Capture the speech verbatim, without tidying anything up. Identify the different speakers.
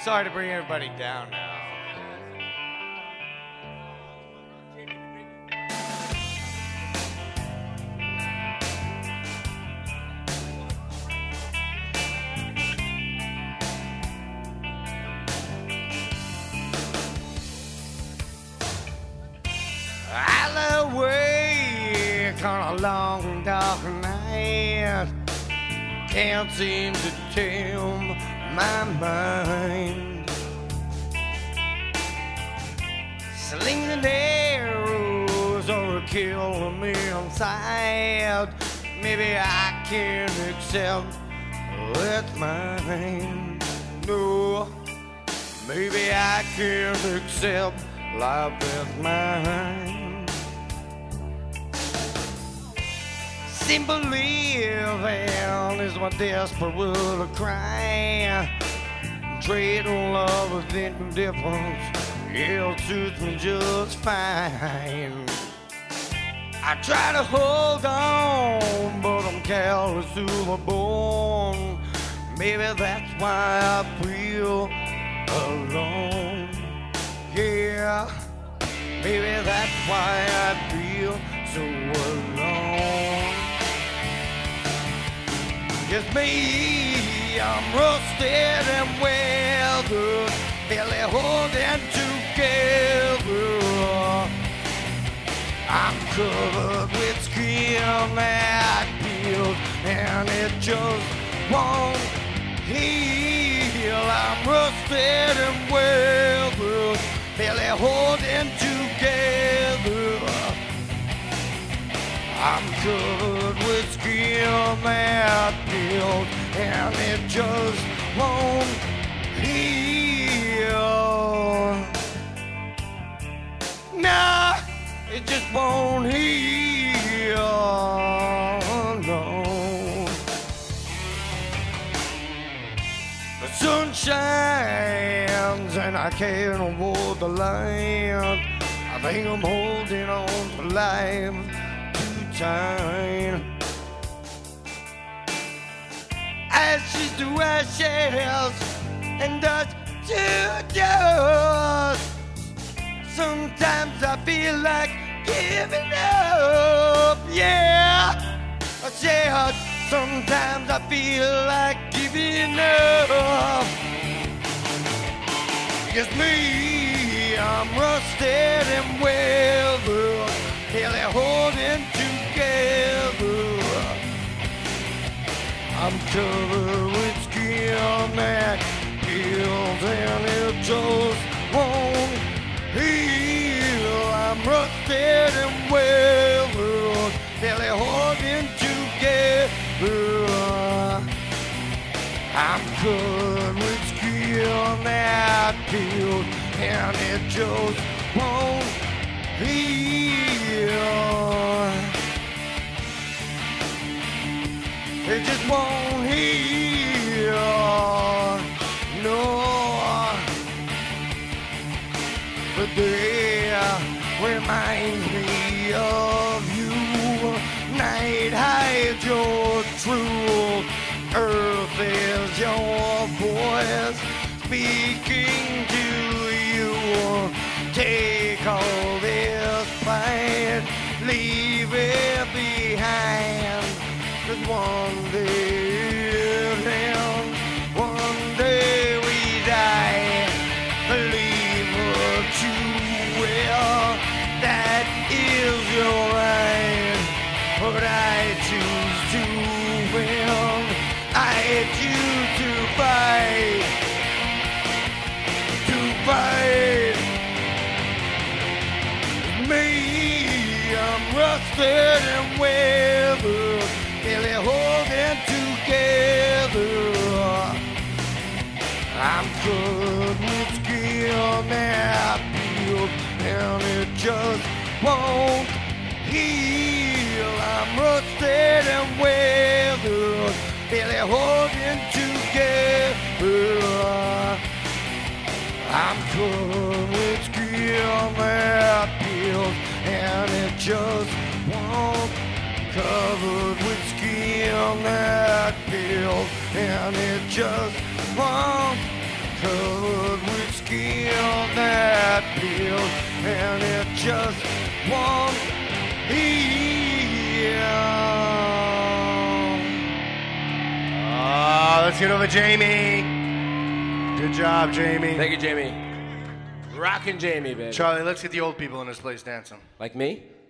Speaker 1: Sorry to bring everybody down now. I'll awake on a long dark night. Can't seem to tame my mind. Slings and arrows are killing me inside. Maybe I can accept what's mine. No, maybe I can accept life is mine. Simple living is my desperate will to cry. Trading love with indifference, it suits me just fine. I try to hold on, but I'm callous to my bone. Maybe that's why I feel alone. Yeah, maybe that's why I feel so alone. It's me, I'm rusted and weathered, barely holding together. I'm covered with skin that peels, and it just won't heal. I'm rusted and weathered, barely holding together. I'm covered with skin that peels, and it just won't heal. Nah, it just won't heal. No. The sun shines and I can't avoid the light. I think I'm holding on to life time. Ashes to ashes and dust to dust. Sometimes I feel like giving up. Yeah, I said sometimes I feel like giving up. It's me, I'm rusted and weathered, barely holding together. I'm covered with skin that heals, and it just won't heal. I'm rusted and weathered, barely holding together. I'm covered with skin that heals, and it just won't heal. It just won't heal. No. But they reminds me of you. Night hides your truth. Earth is your voice speaking to you. Take all this pain, leave it behind. 'Cause one day it ends, one day we die. Believe what you will, that is your right. But I choose to win, I choose to fight, to fight. Me, I'm rusted and weathered, barely holding together. I'm good with skin that peels, and it just won't heal. I'm rusted and weathered, barely holding together. I'm good with skin that peels, and it just won't. Covered with skin that peels, and it just won't. Covered won't heal. Ah, let's get over Jamie. Good job, Jamie.
Speaker 2: Thank you, Jamie. Rockin' Jamie, baby.
Speaker 1: Charlie, let's get the old people in this place dancing.
Speaker 2: Like me?